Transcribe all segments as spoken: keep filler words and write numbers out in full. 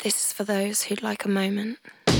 This is for those who'd like a moment.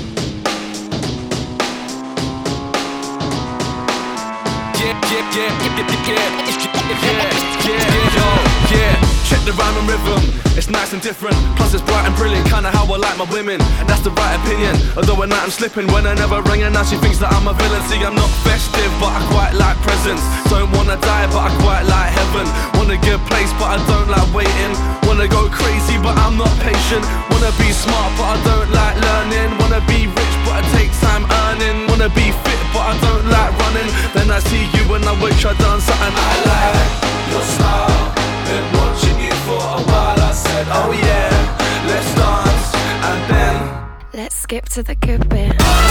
Yeah, yeah, yeah, yeah, yeah, yeah, yeah, yeah, yeah. Check the rhyme and rhythm, it's nice and different. Plus it's bright and brilliant, kinda how I like my women. And that's the right opinion, although at night I'm slipping. When I never ring and now she thinks that I'm a villain. See, I'm not festive, but I quite like presents. Don't wanna die, but I quite like heaven. Want a good place, but I don't like waiting. Wanna go crazy, but I'm not patient. Wanna be smart, but I don't like learning. Wanna be rich, but I take time earning. Wanna be fit, but I don't like running. Then I see you and I wish I'd done something I like. Your style, been watching you for a while. I said, oh yeah, let's dance. And then let's skip to the good bit.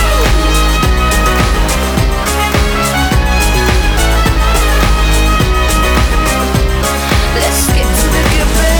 Let's skip to the good bit.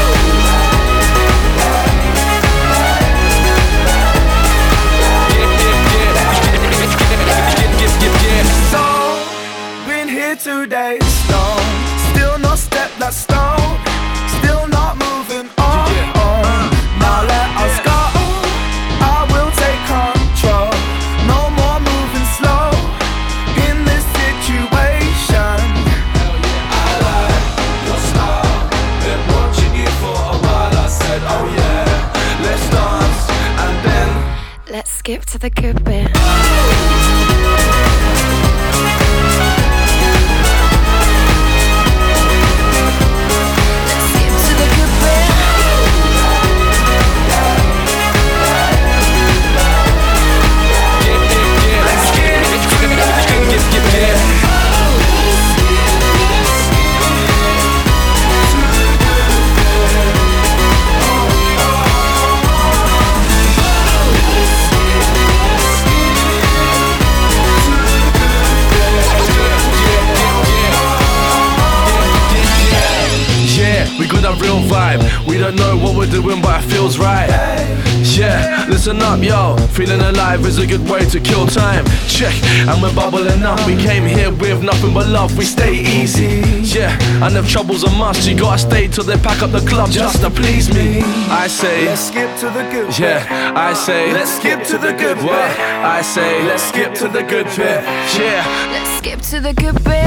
So, been here two days, stone. Still not stepped that stone. Still not moving on. Now let us go. I will take control. No more moving slow in this situation. I like your style. Been watching you for a while. I said, oh yeah, let's dance. And then let's skip to the good bit. We got that real vibe. We don't know what we're doing, but it feels right. Yeah, listen up, yo. Feeling alive is a good way to kill time. Check, and we're bubbling up. We came here with nothing but love. We stay easy. Yeah, and if trouble's a must, you gotta stay till they pack up the club just to please me. I say, let's skip to the good bit. Yeah, I say, let's skip to the good bit. What? I say, let's skip to the good bit. Yeah, let's skip to the good bit.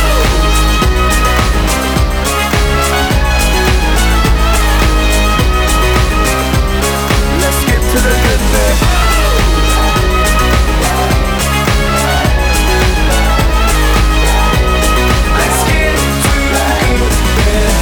To the good bit. Let's get to the good bit.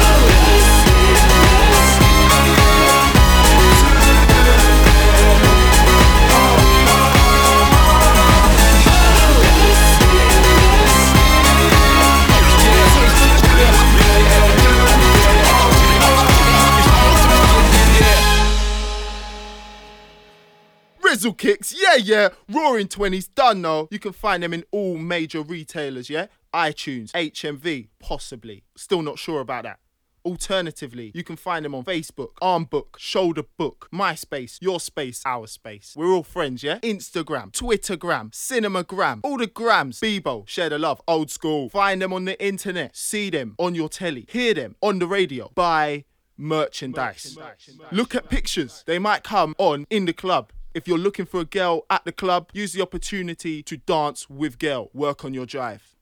Rizzle Kicks, yeah, yeah. Roaring twenties, done now. You can find them in all major retailers, yeah? iTunes, H M V, possibly. Still not sure about that. Alternatively, you can find them on Facebook, Armbook, Shoulder Book, MySpace, Your Space, Our Space. We're all friends, yeah? Instagram, Twittergram, Cinemagram, all the grams. Bebo, share the love, old school. Find them on the internet, see them on your telly, hear them on the radio, buy merchandise. merchandise. Look at pictures. They might come on in the club. If you're looking for a girl at the club, use the opportunity to dance with girl. Work on your drive.